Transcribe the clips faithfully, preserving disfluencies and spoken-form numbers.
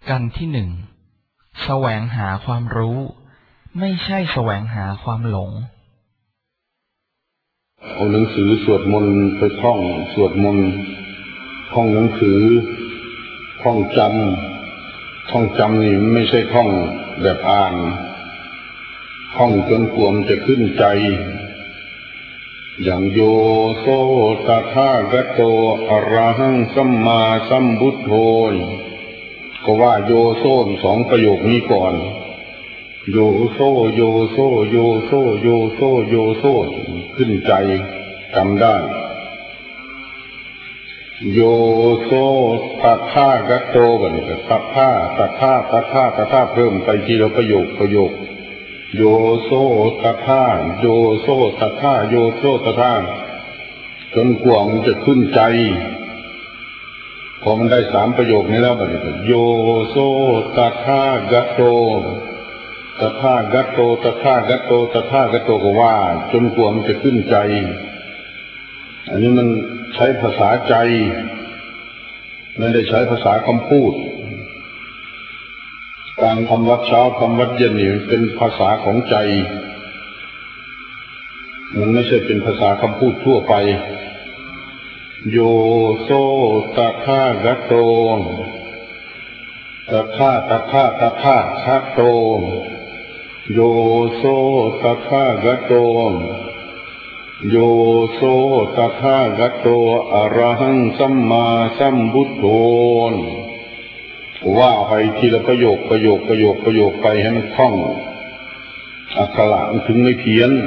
กันที่หนึ่งแสวงหาความรู้ไม่ใช่แสวงหาความหลงเอาหนังสือสวดมนต์ไปท่องสวดมนต์ท่องหนังสือท่องจำท่องจำนี่ไม่ใช่ท่องแบบอ่านท่องจนกวมจะขึ้นใจอย่างโยโสตถาคโตอะระหังสัมมาสัมพุทโธก็ว่าโยโซสองประโยคนี้ก่อนโยโซโยโซโยโซโยโซโยโซขึ้นใจจำได้โยโซตถาคโตบัดนี้ตถาตถาตถาตถาเพิ่มไปทีละประโยคประโยคโยโซตถาโยโซตถาโยโซตถาจนกว่ามันจะขึ้นใจพอมันได้สามประโยคนี้แล้วบัดนี้โยโซตถาคโตตถาคโตตถาคโตตถาคโตก็ว่าจนกว่ามันจะขึ้นใจอันนี้มันใช้ภาษาใจไม่ได้ใช้ภาษาคำพูดการทำวัดเช้าทำวัดเย็นนี่เป็นภาษาของใจมันไม่ใช่เป็นภาษาคำพูดทั่วไปโยโซตถาคโตตถาตถาตถาคโตโยโซตถาคโตโยโซตถาคโตอะระหังสัมมาสัมพุทโธว่าไปทีละประโยคประโยคประโยคประโยคไปให้มันคล่องอักขระมันถึงไม่เพี้ยน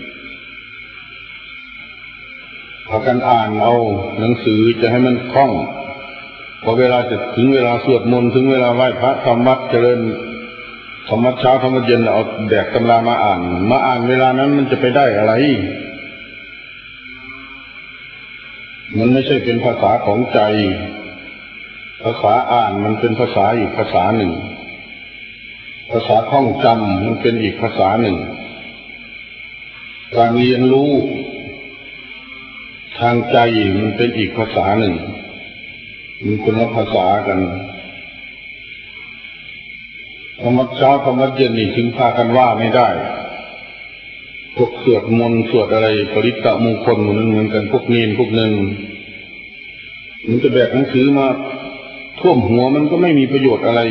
พากันอ่านเอาหนังสือจะให้มันคล่องพอเวลาจะถึงเวลาสวดมนต์ถึงเวลาไหว้พระทำวัดเจริญทำวัดเช้าทำวัดเย็นเอาแดกตำรามาอ่านมาอ่านเวลานั้นมันจะไปได้อะไรมันไม่ใช่เป็นภาษาของใจภาษาอ่านมันเป็นภาษาอีกภาษาหนึ่งภาษาท่องจำมันเป็นอีกภาษาหนึ่งการเรียนรู้ทางใจมันเป็นอีกภาษาหนึ่งมันคนละภาษากันธรรมะเช้าธรรมะเย็นนี่ถึงพากันว่าไม่ได้พวกสวดมนต์สวดอะไรปริตะมงคลเหมือนเหมือนกันพวกเนรพวกนึงมันจะแบกหนังสือมาท่วมหัวมันก็ไม่มีประโยชน์อะไร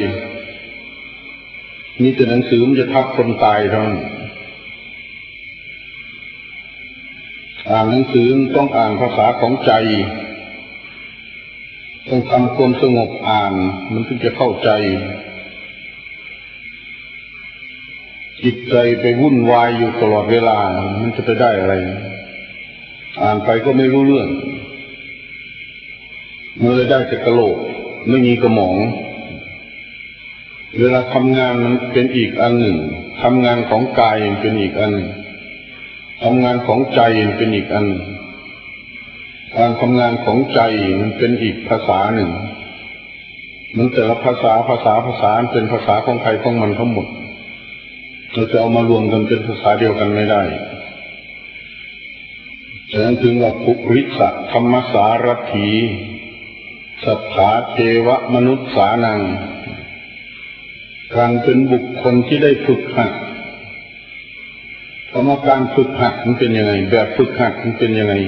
มีแต่หนังสือมันจะทับคนตายเท่านั้นอ่านหนังสือต้องอ่านภาษาของใจต้องทำความสงบอ่านมันถึงจะเข้าใจจิตใจไปวุ่นวายอยู่ตลอดเวลามันจะไปได้อะไรอ่านไปก็ไม่รู้เรื่องมันเลยได้แต่กะโหลกไม่มีกระหม่อมเวลาทำงานมันเป็นอีกอันหนึ่งทำงานของกายเป็นอีกอันหนึ่งทำงานของใจเป็นอีกอันการทำงานของใจมันเป็นอีกภาษาหนึ่งมันแต่ละภาษาภาษาภาษาเป็นภาษาของใครของมันทั้งหมดเราจะเอามารวมกันเป็นภาษาเดียวกันไม่ได้ฉะนั้นถึงว่าภุริสธรรมสารถีสัทธาเทวมนุษย์สานังการเป็นบุคคลที่ได้ฝึกหัดคำว่าการฝึกหัดมันเป็นยังไงแบบฝึกหัดมันเป็นยังไง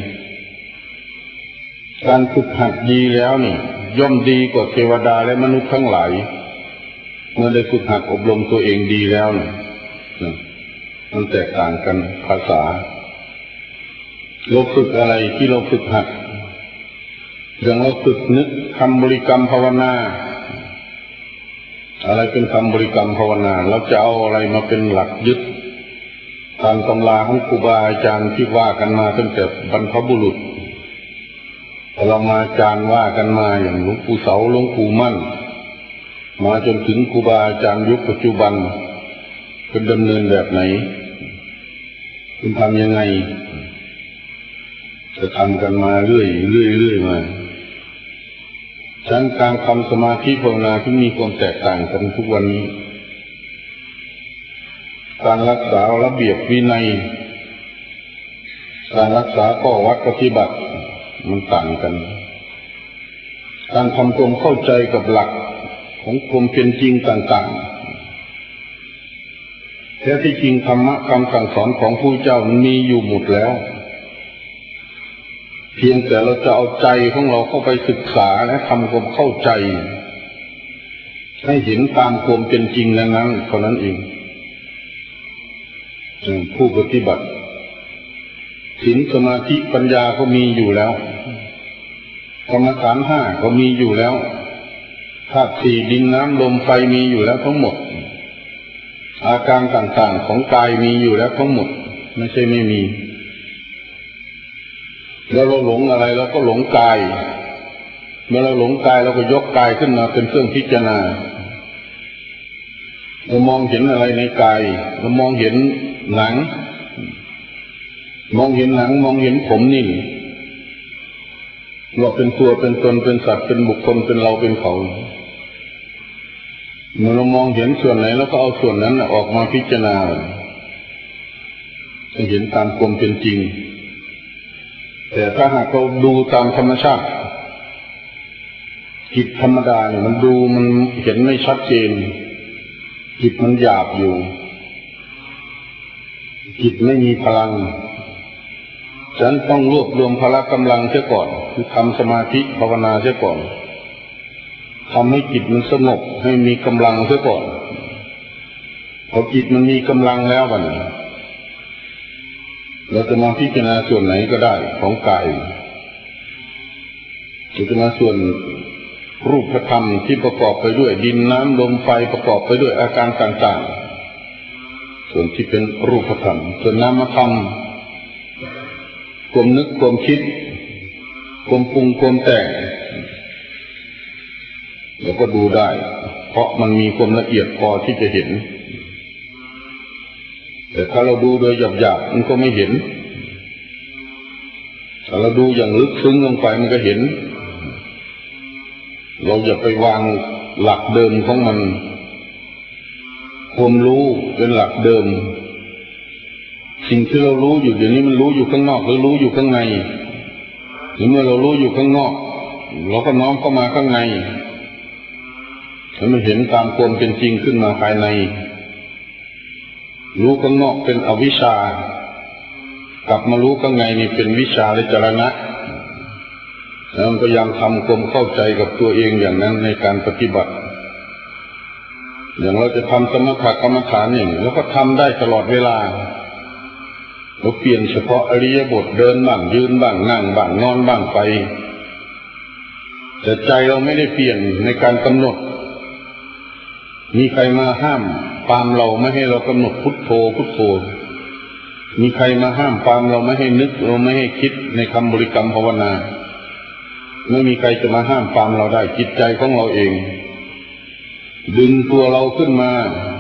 การฝึกหัดดีแล้วนี่ย่อมดีกว่าเทวดาและมนุษย์ทั้งหลายเมื่อได้ฝึกหัดอบรมตัวเองดีแล้วนี่มันแตกต่างกันภาษาเราฝึกอะไรที่เราฝึกหัดอย่างเราฝึกนึกคำบริกรรมภาวนาอะไรเป็นคำบริกรรมภาวนาเราจะเอาอะไรมาเป็นหลักยึดตามตำราของครูบาอาจารย์ที่ว่ากันมาตั้งแต่บรรพบุรุษเรามาอาจารย์ว่ากันมาอย่างหลวงปู่เสาหลวงปู่มั่นมาจนถึงครูบาอาจารย์ยุคปัจจุบันเป็นดำเนินแบบไหนคุณทำยังไงจะทำกันมาเรื่อยเรื่อยเรื่อยมาชั้นการทำสมาธิภาวนาที่มีความแตกต่างกันทุกวันนี้การรักษาระเบียบวินัยการรักษาข้อวัดปฏิบัติมันต่างกันการทำความเข้าใจกับหลักของความเป็นจริงต่างๆแท้ที่จริงธรรมะคำสั่งสอนของผู้เจ้ามันมีอยู่หมดแล้วเพียงแต่เราจะเอาใจของเราเข้าไปศึกษาและทำความเข้าใจให้เห็นตามความเป็นจริงนั้นๆเท่านั้นเองผู้ปฏิบัติศีลสมาธิปัญญาก็มีอยู่แล้วกรรมฐานห้าก็มีอยู่แล้วธาตุสี่ดินน้ำลมไฟมีอยู่แล้วทั้งหมดอาการต่างๆของกายมีอยู่แล้วทั้งหมดไม่ใช่ไม่มีแล้วเราหลงอะไรเราก็หลงกายเมื่อเราหลงกายเราก็ยกกายขึ้นมาเป็นเครื่องพิจารณาเรามองเห็นอะไรในกายเรามองเห็นหนังมองเห็นหนังมองเห็นผมนี่เราเป็นตัวเป็นตนเป็นสัตว์เป็นบุคคลเป็นเราเป็นเขาเมื่อเรามองเห็นส่วนไหนแล้วก็เอาส่วนนั้นออกมาพิจารณาจะเห็นตามความเป็นจริงแต่ถ้าหากเราดูตามธรรมชาติจิตธรรมดาเนี่ยมันดูมันเห็นไม่ชัดเจนจิตมันหยาบอยู่จิตไม่มีพลังฉันต้องรวบรวมพละกำลังเสียก่อนคือทำสมาธิภาวนาเสียก่อนทำให้จิตมันสงบให้มีกำลังเสียก่อนพอจิตมันมีกำลังแล้ววันเราจะมาพิจารณาส่วนไหนก็ได้ของกายพิจารณาส่วนรูปธรรมที่ประกอบไปด้วยดินน้ำลมไฟประกอบไปด้วยอาการต่างๆส่วนที่เป็นรูปธรรมส่วนนามธรรมความนึกความคิดความปรุงความแต่งเราก็ดูได้เพราะมันมีความละเอียดพอที่จะเห็นแต่ถ้าเราดูโดยหยาบๆมันก็ไม่เห็นถ้าเราดูอย่างลึกซึ้งลงไปมันก็เห็นเราอย่าไปวางหลักเดิมของมันความรู้เป็นหลักเดิมสิ่งที่เรารู้อยู่เดี๋ยวนี้มันรู้อยู่ข้างนอกหรือรู้อยู่ข้างในหรือเมื่อเรารู้อยู่ข้างนอกเราก็น้อมเข้ามาข้างในแล้วมันเห็นตามความเป็นจริงขึ้นมาภายในรู้ข้างนอกเป็นอวิชชากลับมารู้ข้างในนี่เป็นวิชาและจรณะแล้วพยายามทำความเข้าใจกับตัวเองอย่างนั้นในการปฏิบัติอย่างเราจะทำสมถกรรมฐานอย่างแล้วก็ทำได้ตลอดเวลาเราเปลี่ยนเฉพาะอริยบทเดินบ้างยืนบ้างนั่งบ้างนอนบ้างไปแต่ใจเราไม่ได้เปลี่ยนในการกำหนดมีใครมาห้ามปรามเราไม่ให้เรากำหนดพุทโธพุทโธมีใครมาห้ามปรามเราไม่ให้นึกเราไม่ให้คิดในคำบริกรรมภาวนาไม่มีใครจะมาห้ามปรามเราได้จิตใจของเราเองดึงตัวเราขึ้นมา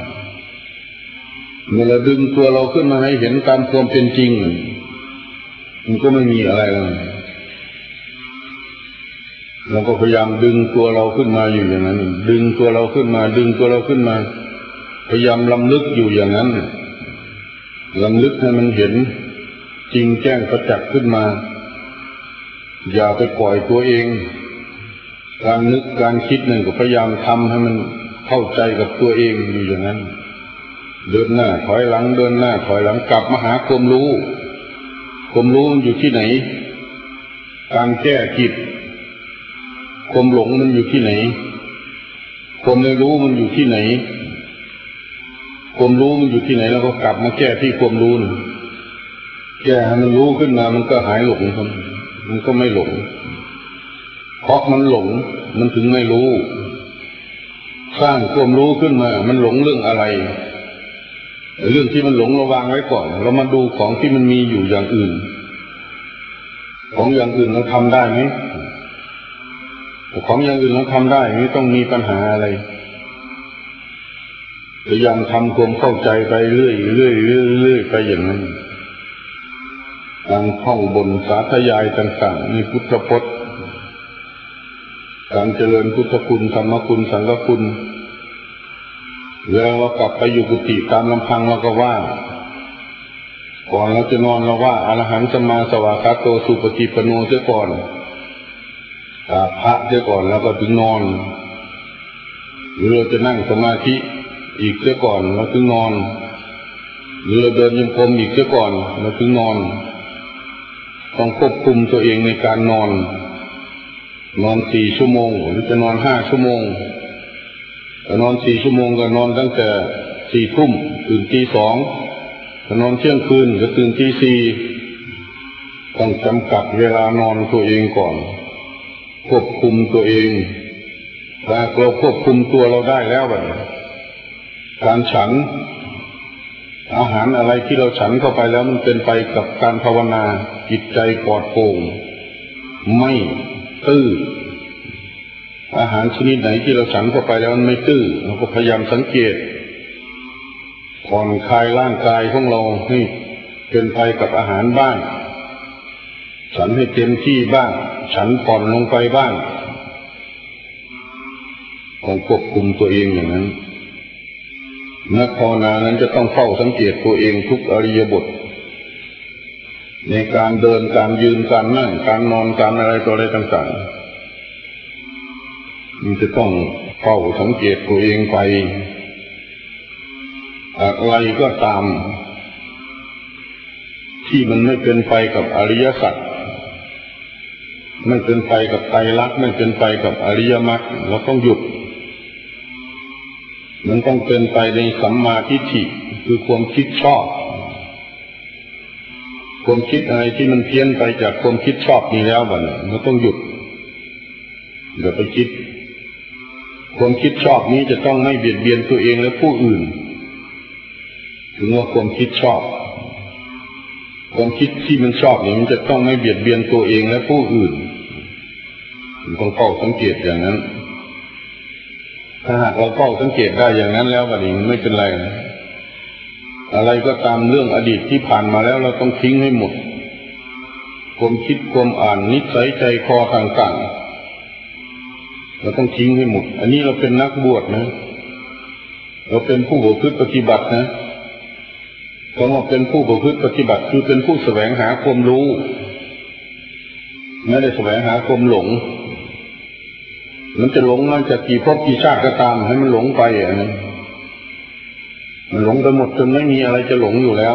เมื่อเราดึงตัวเราขึ้นมาให้เห็นตามความเป็นจริงมันก็ไม่มีอะไรเลยเราก็พยายามดึงตัวเราขึ้นมาอยู่อย่างนั้นดึงตัวเราขึ้นมาดึงตัวเราขึ้นมาพยายามลำลึกอยู่อย่างนั้นลำลึกให้มันเห็นจริงแจ้งประจักษ์ขึ้นมาอย่าไปปล่อยตัวเองการนึกการคิดนั่นก็พยายามทำให้มันเข้าใจกับตัวเองอยู่อย่างนั้นเดินหน้าถอยหลังเดินหน้าถอยหลังกลับมาหาความรู้ความรู้มันอยู่ที่ไหนการแก้จิตความหลงมันอยู่ที่ไหนความไม่รู้มันอยู่ที่ไหนความรู้มันอยู่ที่ไหนแล้วก็กลับมาแก้ที่ความรู้แก้ให้มันรู้ขึ้นมามันก็หายหลงมันก็ไม่หลงเพราะมันหลงมันถึงไม่รู้สร้างความรู้ขึ้นมามันหลงเรื่องอะไรเรื่องที่มันหลงเราวางไว้ก่อนเรามาดูของที่มันมีอยู่อย่างอื่นของอย่างอื่นเราทำได้ไหมของอย่างอื่นเราทำได้ไม่ต้องมีปัญหาอะไรพยายามทำความเข้าใจไปเรื่อยเรื่อยเรื่อยเรื่อยไปอย่างนั้นการท่องบนสาธยายต่างๆในพุทธพจน์การเจริญพุทธคุณธรรมคุณสังฆคุณแล้วเรากลับไปอยู่กุฏิตามลำพังเราก็ว่าก่อนเราจะนอนเราว่าอรหังสัมมาสัมพุทธัสสะโตสุปฏิปันโนเสียก่อนกราบพระเสียก่อนแล้วก็ถึงนอนหรือเราจะนั่งสมาธิอีกเสียก่อนแล้วถึงนอนหรือเราเดินโยกมอีกเสียก่อนแล้วถึงนอนต้องควบคุมตัวเองในการนอนนอนสี่ชั่วโมงหรือจะนอนห้าชั่วโมงถ้านอนสี่ชั่วโมงก็นอนตั้งแต่สี่ทุ่มตื่นตีสองถ้านอนเที่ยงคืนก็ตื่นตีสี่ต้องจำกัดเวลานอนตัวเองก่อนควบคุมตัวเองถ้าเราควบคุมตัวเราได้แล้วแบบการฉันอาหารอะไรที่เราฉันเข้าไปแล้วมันเป็นไปกับการภาวนาจิตใจปลอดโปร่งไม่ตื้ออาหารชนิดไหนที่เราฉันเข้าไปแล้วมันไม่ตื้อเราก็พยายามสังเกตผ่อนคลายร่างกายของเราให้เป็นไปกับอาหารบ้างฉันให้เต็มที่บ้างฉันผ่อนลงไปบ้างต้องควบคุมตัวเองอย่างนั้นนักภาวนานั้นจะต้องเฝ้าสังเกตตัวเองทุกอริยบทในการเดินการยืนการนั่งการนอนการอะไรตัวอะไรต่างๆมันจะต้องเฝ้าสังเกตตัวเองไปอะไรก็ตามที่มันไม่เป็นไปกับอริยสัจไม่เป็นไปกับไตรลักษณ์ไม่เป็นไปกับอริยมรรคเราต้องหยุดมันต้องเป็นไปในสัมมาทิฏฐิคือความคิดชอบความคิดอะไรที่มันเพี้ยนไปจากความคิดชอบนี้แล้วมันเราต้องหยุดอย่าไปคิดความคิดชอบนี้จะต้องไม่เบียดเบียนตัวเองและผู้อื่นถึงว่าความคิดชอบความคิดที่มันชอบนี่มันจะต้องไม่เบียดเบียนตัวเองและผู้อื่นต้องเฝ้าสังเกตอย่างนั้นถ้าหากเราเฝ้าสังเกตได้อย่างนั้นแล้ววันนี้ไม่เป็นไรอะไรก็ตามเรื่องอดีตที่ผ่านมาแล้วเราต้องทิ้งให้หมดความคิดความอ่านนิสัยใจคอต่างๆเราต้องทิ้งให้หมดอันนี้เราเป็นนักบวชนะเราเป็นผู้ประพฤติปฏิบัตินะคำว่าเป็นผู้ประพฤติปฏิบัติคือเป็นผู้แสวงหาความรู้ไม่ได้แสวงหาความหลงมันจะหลงมันจะกี่ภพกี่ชาติก็ตามให้มันหลงไปอ่ะมันหลงไปหมดจนไม่มีอะไรจะหลงอยู่แล้ว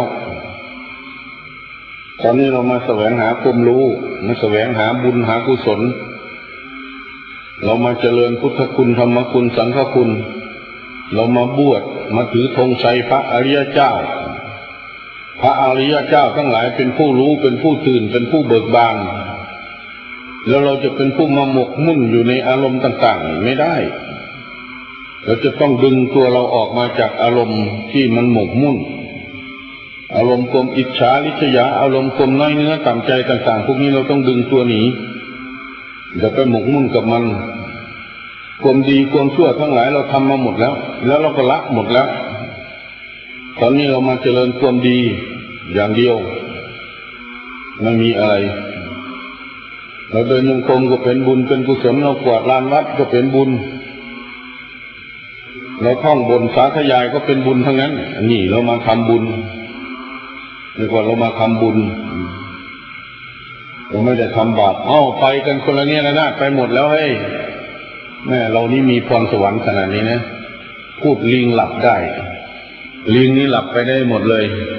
ตอนนี้เรามาแสวงหาความรู้มาแสวงหาบุญหากุศลเรามาเจริญพุทธคุณธรรมคุณสังฆคุณเรามาบวชมาถือธงชัยพระอริยเจ้าพระอริยเจ้าทั้งหลายเป็นผู้รู้เป็นผู้ตื่นเป็นผู้เบิกบานแล้วเราจะเป็นผู้มาหมกมุ่นอยู่ในอารมณ์ต่างๆไม่ได้เราจะต้องดึงตัวเราออกมาจากอารมณ์ที่มันหมกมุ่นอารมณ์ความอิจฉาริษยาอารมณ์ความน้อยเนื้อต่ำใจต่างๆพวกนี้เราต้องดึงตัวหนีอย่าไปหมกมุ่นกับมันความดีความชั่วทั้งหลายเราทำมาหมดแล้วแล้วเราก็ละหมดแล้วตอนนี้เรามาเจริญความดีอย่างเดียวไม่มีอะไรเราเดินโยกมก็เป็นบุญเป็นกุศลเรากวาดลานวัดก็เป็นบุญเราท่องบนสาธยายก็เป็นบุญทั้งนั้นนี่เรามาทำบุญเรียกว่าเรามาทำบุญเราไม่ได้ทำบาปเอ้าไปกันคนละเนี้ยละนาดไปหมดแล้วเฮ้ยแม่เรานี่มีพรสวรรค์ขนาดนี้นะพูดลิงหลับได้ลิงนี่หลับไปได้หมดเลย